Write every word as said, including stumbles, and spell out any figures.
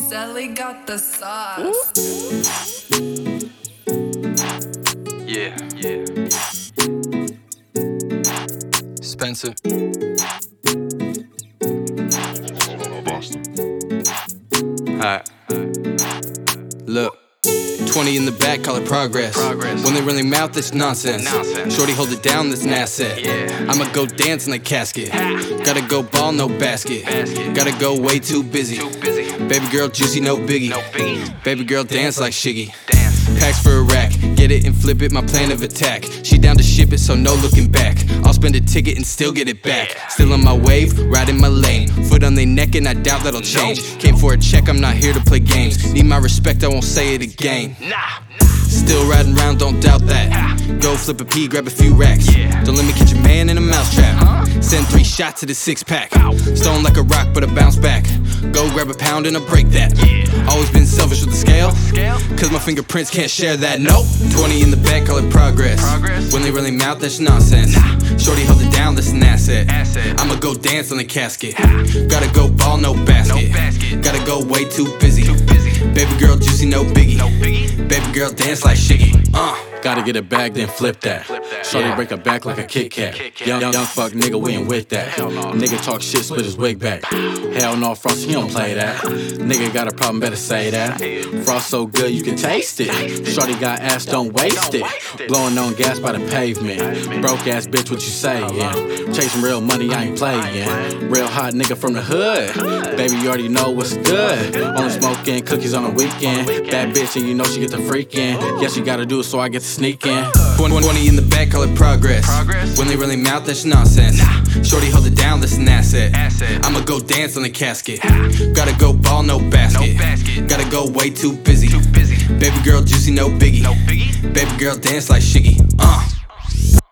Sally got the sauce. Yeah, yeah. Spencer. Boston. Alright. Look. twenty in the back, call it progress. Progress. When they run their mouth, it's nonsense. Nonsense. Shorty hold it down, that's an asset. Yeah. I'ma go dance in the casket. Ha. Gotta go ball, no basket. Basket. Gotta go way too busy. Too busy. Baby girl juicy, no biggie. No biggie. Baby girl dance like Shiggy. Dance. Packs for a rack, get it and flip it, my plan of attack. She down to ship it, so no looking back. I'll spend a ticket and still get it back. Still on my wave, riding my lane. Foot on their neck and I doubt that'll change. Came for a check, I'm not here to play games. Need my respect, I won't say it again. Nah. Still riding around, don't doubt that. Go flip a pee, grab a few racks. Yeah. Don't let me catch a man in a mousetrap. Send three shots to the six pack. Stone like a rock, but I bounce back. Go grab a pound and I break that. Always been selfish with the scale, cause my fingerprints can't share that. Nope. twenty in the back, call it progress. Progress. When they really mouth, that's nonsense. Shorty hold it down, that's an asset. Asset. I'ma go dance on the casket. Gotta go ball, no basket. No basket. Gotta go way too busy. Too busy. Baby girl juicy, no biggie. No biggie. Baby girl dance like Shiggy. Uh. Gotta get a bag, then flip that. Shorty Yeah. break her back like a Kit Kat. Kit Kat. Young, young fuck nigga, we ain't with that. Nigga talk shit, split his wig back. Hell no, Frost, he don't play that. Nigga got a problem, better say that. Frost so good, you can taste it. Shorty got ass, don't waste it. Blowing on gas by the pavement. Broke ass bitch, what you saying? Chasing real money, I ain't playing. Real hot nigga from the hood. Baby, you already know what's good. Only smoking cookies on the weekend. Bad bitch, and you know she get the freaking. Yes, you gotta do it, so I get to sneak in. twenty in the back, call it progress. Progress. When they really mouth, that's nonsense. Shorty hold it down, that's an asset. Asset. I'ma go dance on the casket. Gotta go ball, no basket. No basket. Gotta go way too busy. Too busy. Baby girl juicy, no biggie. No biggie. Baby girl dance like Shiggy. Uh.